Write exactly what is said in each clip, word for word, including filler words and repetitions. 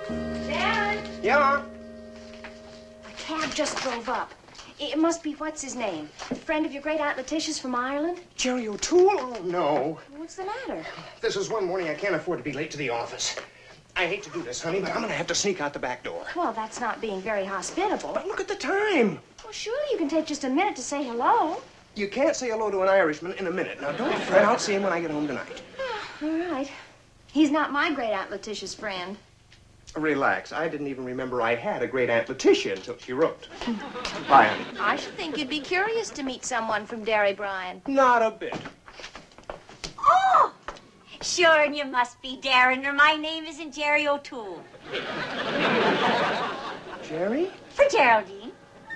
Dad? Yeah? A cab just drove up. It must be, what's his name? A friend of your great Aunt Letitia's from Ireland? Jerry O'Toole? Oh, no. What's the matter? This is one morning I can't afford to be late to the office. I hate to do this, honey, but I'm going to have to sneak out the back door. Well, that's not being very hospitable. But look at the time. Well, surely you can take just a minute to say hello. You can't say hello to an Irishman in a minute. Now, don't fret. I'll see him when I get home tonight. All right. He's not my great Aunt Letitia's friend. Relax. I didn't even remember I had a great Aunt Letitia until she wrote. Bye, honey. I should think you'd be curious to meet someone from Derry, Brian. Not a bit. Oh! Sure, and you must be Darren, or my name isn't Jerry O'Toole. Jerry? For Geraldine.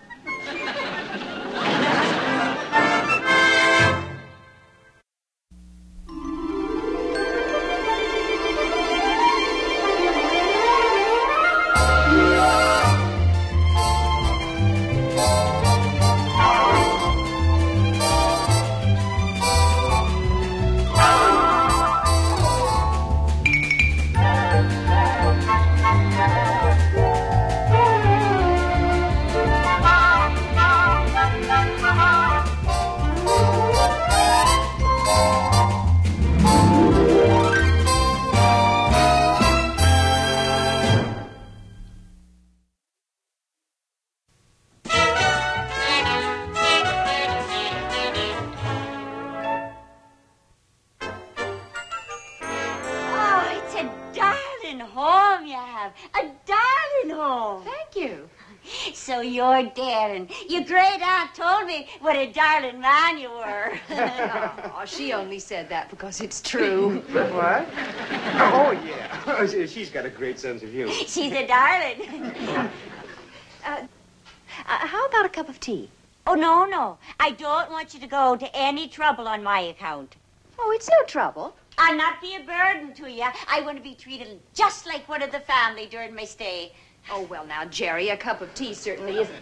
So you're Darren. Your great aunt told me what a darling man you were. Oh, she only said that because it's true. What? Oh, yeah. She's got a great sense of humor. She's a darling. uh, uh, how about a cup of tea? Oh, no, no. I don't want you to go to any trouble on my account. Oh, it's no trouble. I'll not be a burden to you. I want to be treated just like one of the family during my stay. Oh, well, now, Jerry, a cup of tea certainly isn't.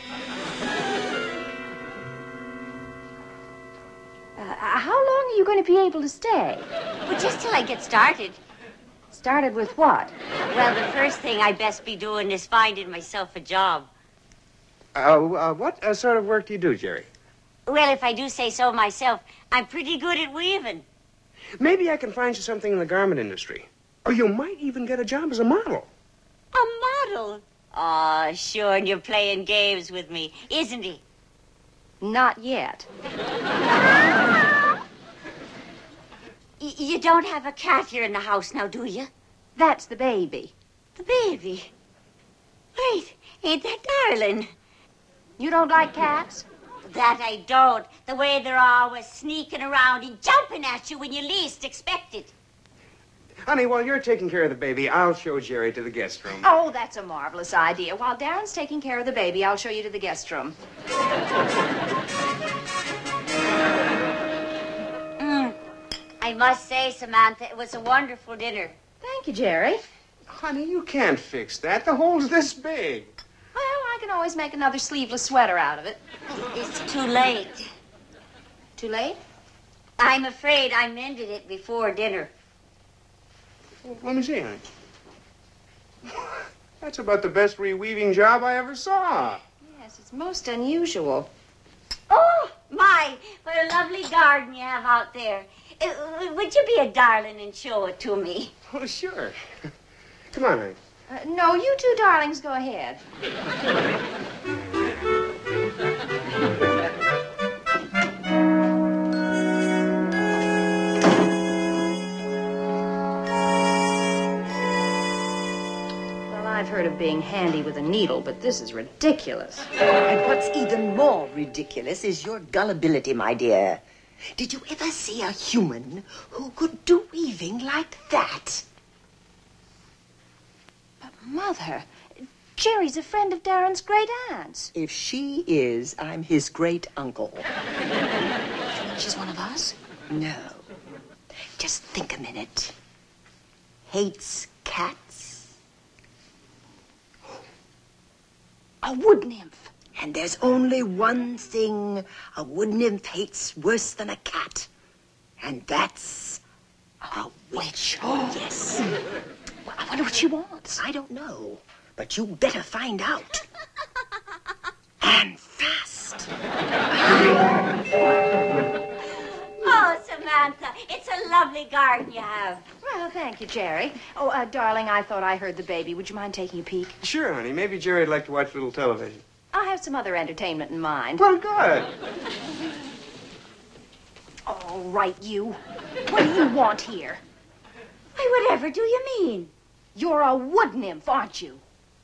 Uh, how long are you going to be able to stay? Well, just till I get started. Started with what? Well, the first thing I best be doing is finding myself a job. Uh, uh, what uh, sort of work do you do, Jerry? Well, if I do say so myself, I'm pretty good at weaving. Maybe I can find you something in the garment industry. Or you might even get a job as a model. A model? Oh, sure, and you're playing games with me, isn't he? Not yet. Y- you don't have a cat here in the house now, do you? That's the baby. The baby? Wait, ain't that darling? You don't like cats? That I don't. The way they're always sneaking around and jumping at you when you least expect it. Honey, while you're taking care of the baby, I'll show Jerry to the guest room. Oh, that's a marvelous idea. While Darren's taking care of the baby, I'll show you to the guest room. Mm. I must say, Samantha, it was a wonderful dinner. Thank you, Jerry. Honey, you can't fix that. The hole's this big. Well, I can always make another sleeveless sweater out of it. It's too late. Too late? I'm afraid I mended it before dinner. Well, let me see, honey. That's about the best reweaving job I ever saw. Yes, it's most unusual. Oh, my, what a lovely garden you have out there. Uh, would you be a darling and show it to me? Oh, sure. Come on, honey. Uh, no, you two darlings go ahead. I've heard of being handy with a needle, but this is ridiculous. And what's even more ridiculous is your gullibility, my dear. Did you ever see a human who could do weaving like that? But, Mother, Jerry's a friend of Darren's great aunt's. If she is, I'm his great uncle. She's one of us? No. Just think a minute. Hates cats. A wood nymph. And there's only one thing a wood nymph hates worse than a cat. And that's a witch. Oh, yes. Well, I wonder what she wants. I don't know, but you better find out. And fast. Oh, Samantha, it's a lovely garden you have. Well, thank you, Jerry. Oh, uh, darling, I thought I heard the baby. Would you mind taking a peek? Sure, honey. Maybe Jerry'd like to watch a little television. I have some other entertainment in mind. Well, good. All right, you. What do you want here? Why, whatever do you mean? You're a wood nymph, aren't you?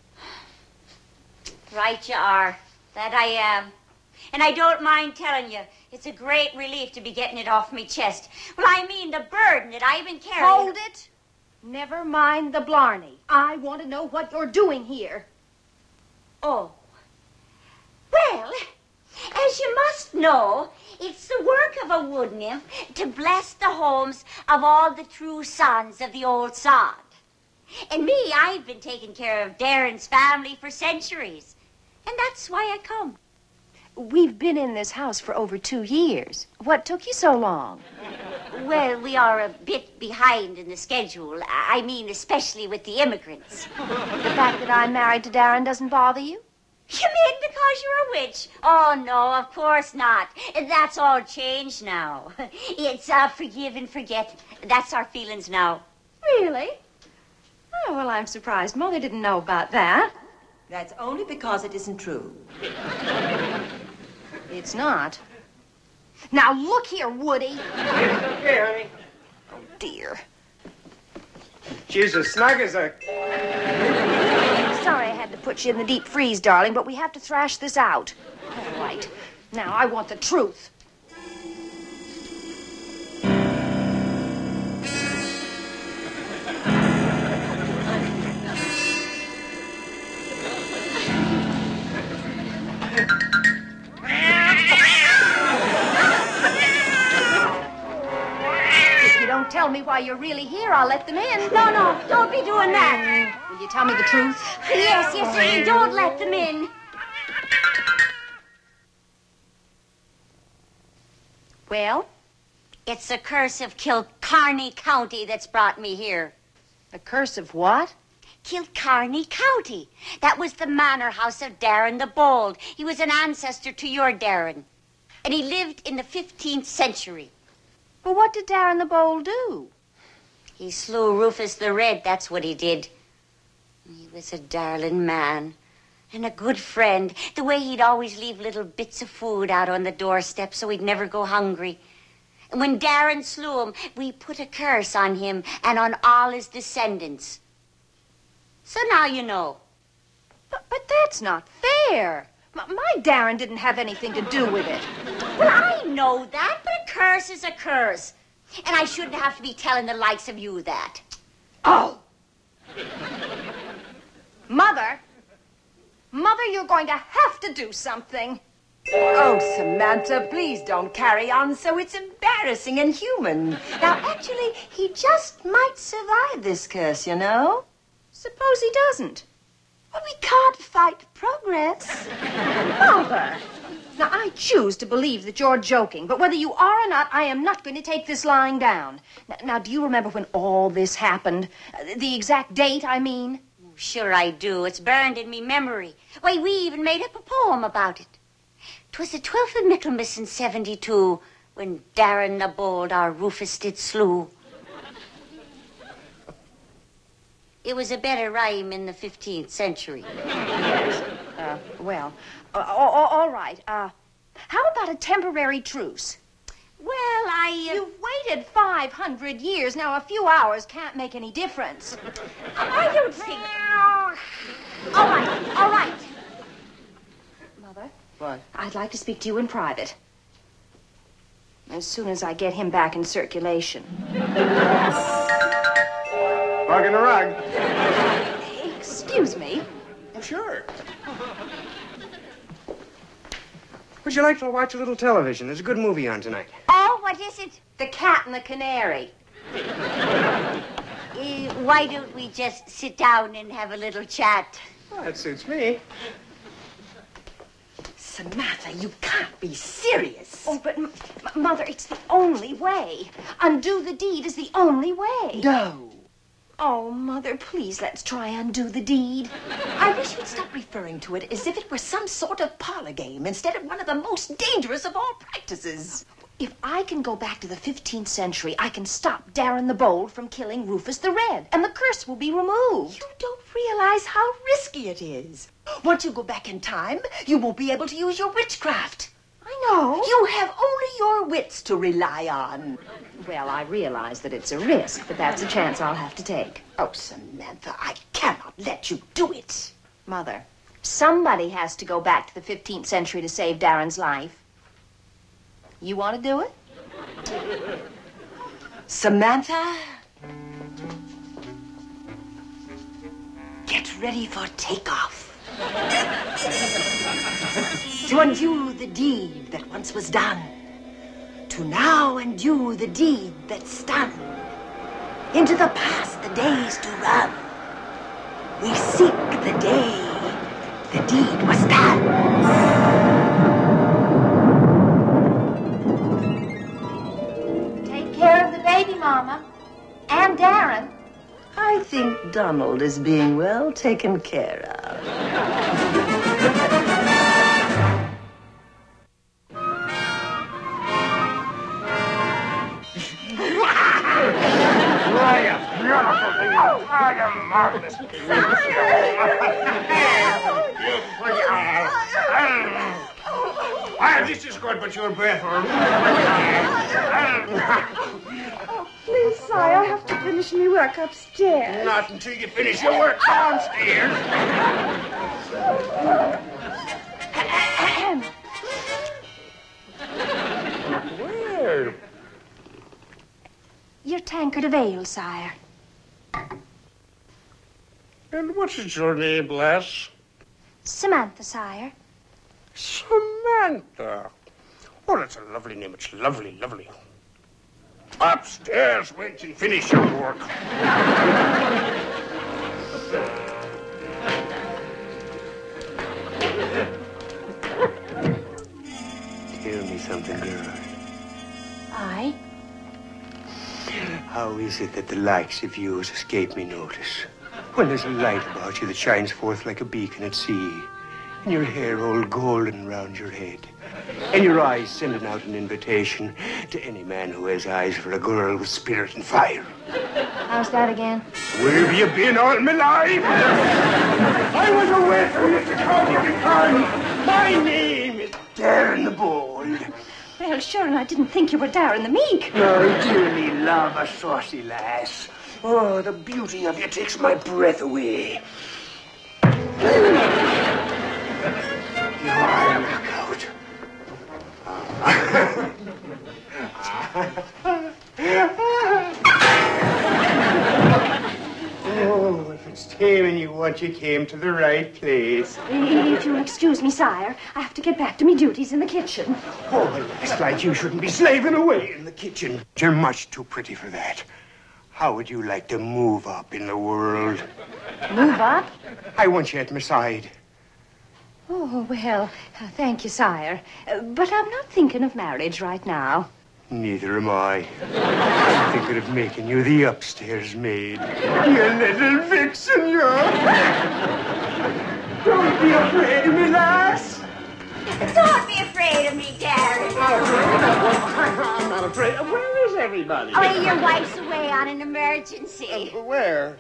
Right you are. That I am. And I don't mind telling you, it's a great relief to be getting it off me chest. Well, I mean the burden that I've been carrying. Hold it. Never mind the blarney. I want to know what you're doing here. Oh. Well, as you must know, it's the work of a wood nymph to bless the homes of all the true sons of the old sod. And me, I've been taking care of Darren's family for centuries. And that's why I come. We've been in this house for over two years. What took you so long? Well, we are a bit behind in the schedule. I mean, especially with the immigrants. The fact that I'm married to Darren doesn't bother you? You mean because you're a witch? Oh, no, of course not. That's all changed now. It's uh, forgive and forget. That's our feelings now. Really? Oh, well, I'm surprised Mother didn't know about that. That's only because it isn't true. It's not. Now, look here, Woody. Okay, honey. Oh, dear. She's as snug as a... Sorry I had to put you in the deep freeze, darling, but we have to thrash this out. All right. Now, I want the truth. If you don't tell me why you're really here, I'll let them in. No, no, don't be doing that. Will you tell me the truth? Yes, yes, don't let them in. Well? It's the curse of Kilcarney County that's brought me here. The curse of what? Kilcarney County. That was the manor house of Darren the Bold. He was an ancestor to your Darren. And he lived in the fifteenth century. But what did Darren the Bold do? He slew Rufus the Red, that's what he did. He was a darling man and a good friend. The way he'd always leave little bits of food out on the doorstep so he'd never go hungry. And when Darren slew him, we put a curse on him and on all his descendants. So now you know. But, but that's not fair. My, my Darren didn't have anything to do with it. Well, I know that, but a curse is a curse. And I shouldn't have to be telling the likes of you that. Oh! Mother! Mother, you're going to have to do something. Oh, Samantha, please don't carry on so it's embarrassing and human. Now, actually, he just might survive this curse, you know. Suppose he doesn't. Well, we can't fight progress. Mother! Now, I choose to believe that you're joking, but whether you are or not, I am not going to take this lying down. Now, now do you remember when all this happened? Uh, the exact date, I mean? Sure I do. It's burned in me memory. Why, we even made up a poem about it. 'Twas the twelfth of Michaelmas in seventy-two, when Darren the Bold our Rufus did slew. It was a better rhyme in the fifteenth century. Uh, well, uh, all, all right. Uh, how about a temporary truce? Well, I... Uh... You've waited five hundred years. Now, a few hours can't make any difference. I don't think... All right, all right. Mother? What? I'd like to speak to you in private. As soon as I get him back in circulation. Rug in the rug. Excuse me. Sure. Would you like to watch a little television? There's a good movie on tonight. Oh, what is it? The Cat and the Canary. Uh, why don't we just sit down and have a little chat? Well, that suits me. Samantha, you can't be serious. Oh, but, m- Mother, it's the only way. Undo the deed is the only way. No. Oh, Mother, please let's try and do the deed. I wish you'd stop referring to it as if it were some sort of parlor game instead of one of the most dangerous of all practices. If I can go back to the fifteenth century, I can stop Darren the Bold from killing Rufus the Red, and the curse will be removed. You don't realize how risky it is. Once you go back in time, you won't be able to use your witchcraft. I know. You have only your wits to rely on. Well, I realize that it's a risk, but that's a chance I'll have to take. Oh, Samantha, I cannot let you do it. Mother, somebody has to go back to the fifteenth century to save Darren's life. You want to do it? Samantha, get ready for takeoff. To undo the deed that once was done, to now undo the deed that's done. Into the past the days to run. We seek the day the deed was done. Care of the baby, Mama. And Darren. I think Donald is being well taken care of. I am beautiful. I am marvelous. Ah, this is good, but your breath. Oh, please, sire, I have to finish my work upstairs. Not until you finish your work downstairs. Where? Your tankard of ale, sire. And what is your name, lass? Samantha, sire. Samantha. Oh, that's a lovely name. It's lovely, lovely. Upstairs, wait till you finish your work. Tell me something, girl. Aye? How is it that the likes of yours escape me notice? When there's a light about you that shines forth like a beacon at sea, and your hair all golden round your head, and your eyes sending out an invitation to any man who has eyes for a girl with spirit and fire. How's that again? Where have you been all my life? I was away from you to come every time. My name is Darren the Bold. Well, sure, and I didn't think you were Darren the Meek. I dearly love a saucy lass. Oh, the beauty of you takes my breath away. You are a knockout. Oh, if it's taming you want, you came to the right place. If you'll excuse me, sire, I have to get back to me duties in the kitchen. Oh, it's like you shouldn't be slaving away in the kitchen. You're much too pretty for that. How would you like to move up in the world? Move up? I want you at my side. Oh, well, uh, thank you, sire. Uh, but I'm not thinking of marriage right now. Neither am I. I'm thinking of making you the upstairs maid. You little vixen, you. Don't be afraid of me, lass. Don't be afraid of me, Darren. I'm not afraid. Where is everybody? Oh, your wife's away on an emergency. Where?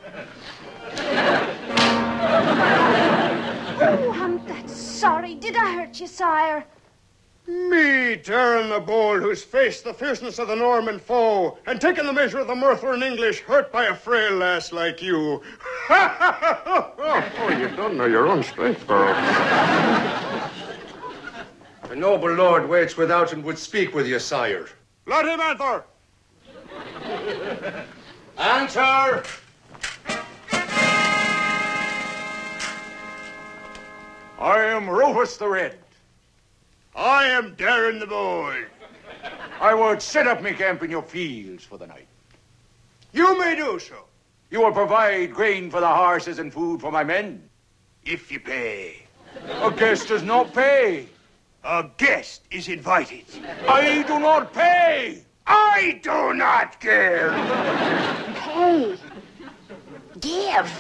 Oh, I'm that sorry. Did I hurt you, sire? Me, Darren the Bold, who's faced the fierceness of the Norman foe and taken the measure of the Murtheren English, hurt by a frail lass like you. Oh, you don't know your own strength, girl. The noble lord waits without and would speak with you, sire. Let him enter. Enter! I am Rufus the Red. I am Darren the Bold. I would set up me camp in your fields for the night. You may do so, You will provide grain for the horses and food for my men. if you pay. A guest does not pay. A guest is invited. I do not pay. I do not care. Hey, live.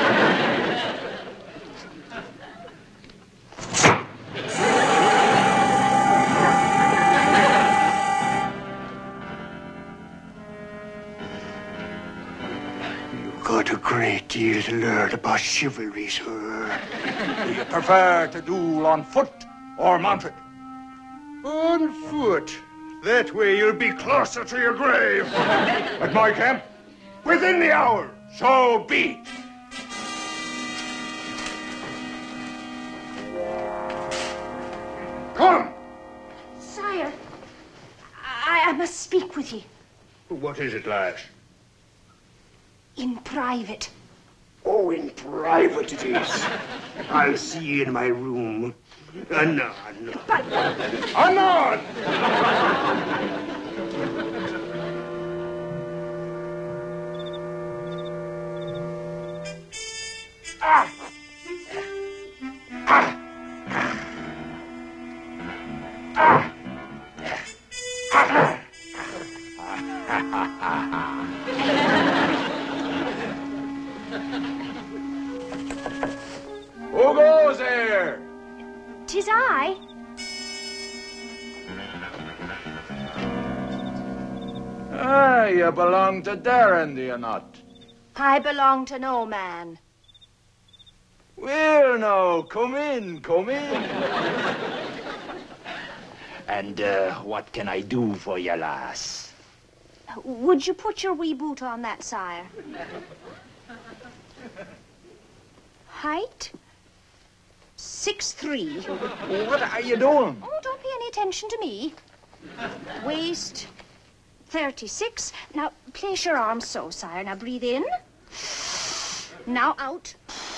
Got a great deal to learn about chivalry, sir. Do you prefer to duel on foot or mounted? On foot. That way you'll be closer to your grave. At my camp, within the hour, so be. Come! Sire, I, I must speak with you. What is it, lass? In private. Oh, in private it is. I'll see you in my room. Anon. But Anon! Ah! Ah! Ah! Who goes there? 'tis I. Ah, you belong to Darren, do you not? I belong to no man. Well, now, come in, come in. And uh, what can I do for you, lass? Would you put your wee boot on that, sire? Height? Six three. What are you doing? Oh, don't pay any attention to me. Waist? Thirty-six. Now, place your arms so, sire. Now, breathe in. Now, out.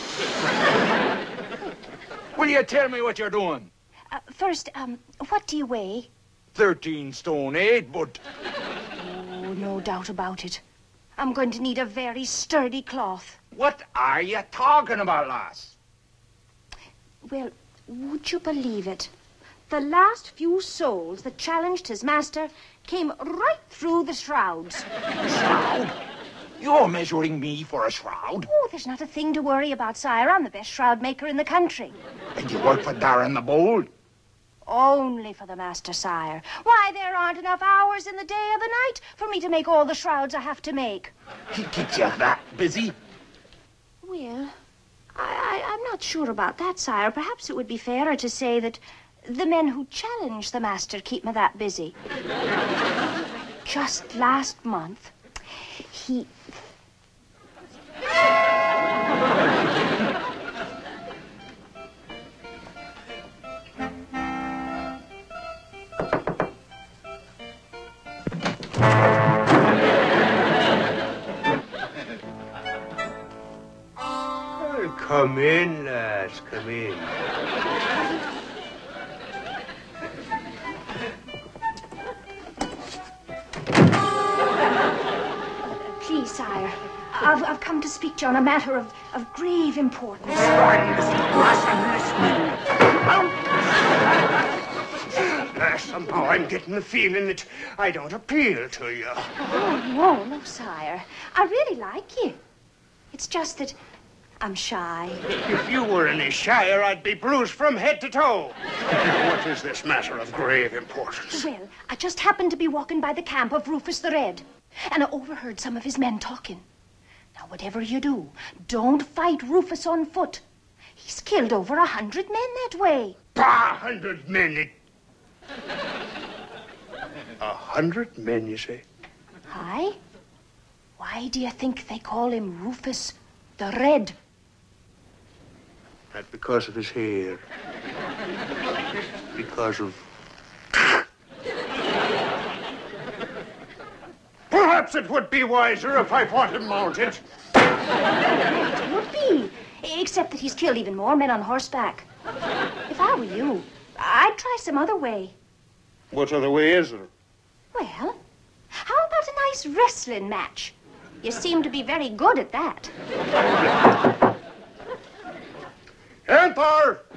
Will you tell me what you're doing? Uh, first, um, what do you weigh? Thirteen stone eight, but... Oh, no doubt about it. I'm going to need a very sturdy cloth. What are you talking about, lass? Well, would you believe it? The last few souls that challenged his master came right through the shrouds. Shroud? You're measuring me for a shroud? Oh, there's not a thing to worry about, sire. I'm the best shroud maker in the country. And you work for Darren the Bold? Only for the master, sire. Why, there aren't enough hours in the day or the night for me to make all the shrouds I have to make. He keeps you that busy? Well, I, I, I'm not sure about that, sire. Perhaps it would be fairer to say that the men who challenge the master keep me that busy. Just last month, he... Come in, lads, come in. Please, sire, I've, I've come to speak to you on a matter of, of grave importance. Uh, somehow I'm getting the feeling that I don't appeal to you. Oh, no, no, sire. I really like you. It's just that I'm shy. If you were any shyer, I'd be bruised from head to toe. What is this matter of grave importance? Well, I just happened to be walking by the camp of Rufus the Red, and I overheard some of his men talking. Now, whatever you do, don't fight Rufus on foot. He's killed over a hundred men that way. Bah, a hundred men. It... A hundred men, you say? Aye. Why do you think they call him Rufus the Red? Not because of his hair. Because of... Perhaps it would be wiser if I fought him mounted. It would be, except that he's killed even more men on horseback. If I were you, I'd try some other way. What other way is there? Well, how about a nice wrestling match? You seem to be very good at that. Enter!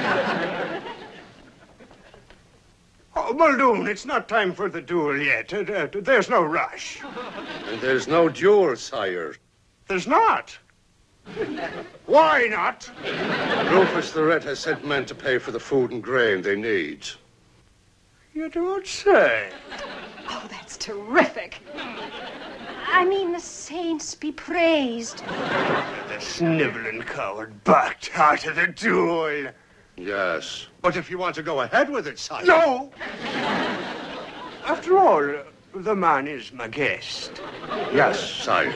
Oh, Muldoon, it's not time for the duel yet. Uh, uh, there's no rush. There's no duel, sire. There's not. Why not? Rufus the Red has sent men to pay for the food and grain they need. You don't say. Oh, that's terrific. I mean, the saints be praised. The sniveling coward backed out of the duel. Yes. But if you want to go ahead with it, sire. No! After all, the man is my guest. Yes, sire.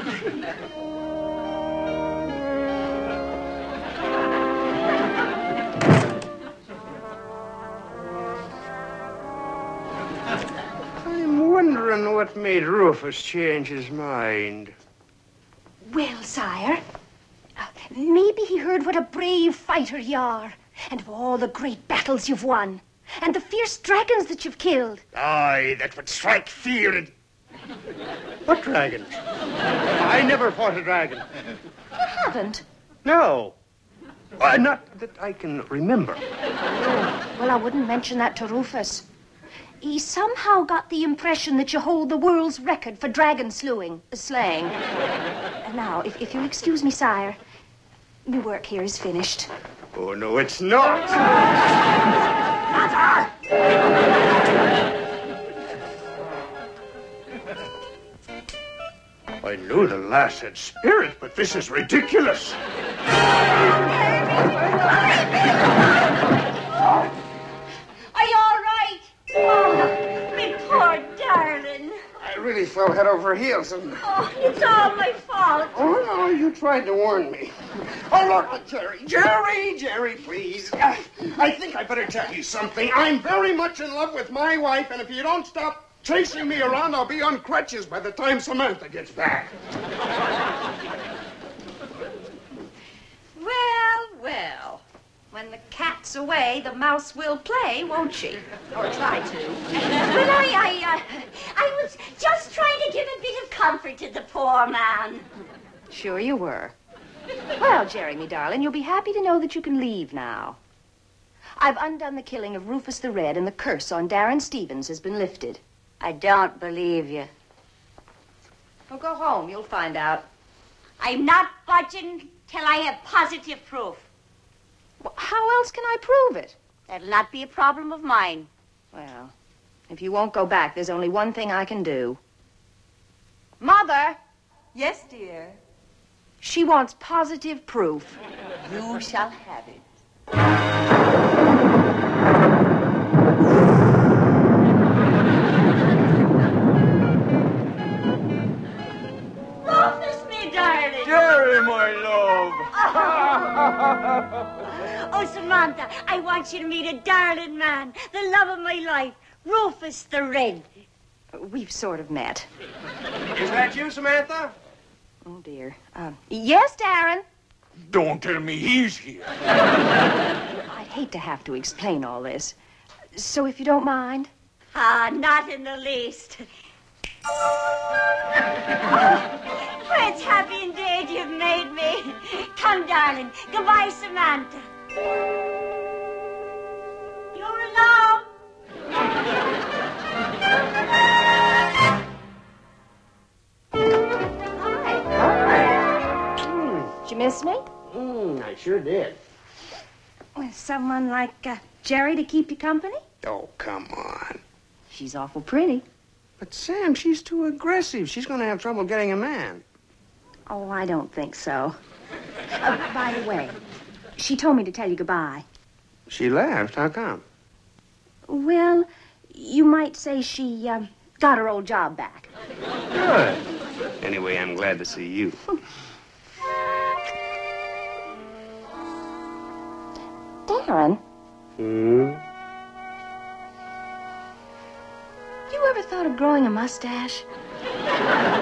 I'm wondering what made Rufus change his mind. Well, sire, uh, maybe he heard what a brave fighter you are, and of all the great battles you've won, and the fierce dragons that you've killed. Aye, that would strike fear in... What dragon? I never fought a dragon. You haven't? No. Uh, not that I can remember. Well, I wouldn't mention that to Rufus. He somehow got the impression that you hold the world's record for dragon slewing, slaying. And now, if, if you'll excuse me, sire, my work here is finished. Oh, no, it's not. Mother! I knew the lass had spirit, but this is ridiculous. Are you all right? Oh, my poor darling. I really fell head over heels and... Oh, it's all my fault. Oh, no, you tried to warn me. Oh, look, Jerry, Jerry, Jerry, please. Uh, I think I better tell you something. I'm very much in love with my wife, and if you don't stop chasing me around, I'll be on crutches by the time Samantha gets back. Well, well. When the cat's away, the mouse will play, won't she? Or try to. Well, I, I, uh, I was just trying to give a bit of comfort to the poor man. Sure you were. Well, Jerry, me darling, you'll be happy to know that you can leave now. I've undone the killing of Rufus the Red, and the curse on Darren Stevens has been lifted. I don't believe you. Well, go home. You'll find out. I'm not budging till I have positive proof. Well, how else can I prove it? That'll not be a problem of mine. Well, if you won't go back, there's only one thing I can do. Mother! Yes, dear. She wants positive proof. You shall have it. Rufus, me darling. Jerry, my love. Oh, Samantha, I want you to meet a darling man, the love of my life, Rufus the Red. We've sort of met. Is that you, Samantha? Oh, dear. Um, yes, Darren? Don't tell me he's here. I'd hate to have to explain all this. So if you don't mind... Ah, not in the least. Oh, Fred's happy indeed you've made me. Come, darling. Goodbye, Samantha. You're alone. Hi. Hmm, did you miss me? Mm, I sure did. With someone like uh, Jerry to keep you company? Oh, come on. She's awful pretty. But, Sam, she's too aggressive. She's going to have trouble getting a man. Oh, I don't think so. Uh, by the way, she told me to tell you goodbye. She left. How come? Well, you might say she uh, got her old job back. Good. Anyway, I'm glad to see you. Darren, Hmm? you ever thought of growing a mustache?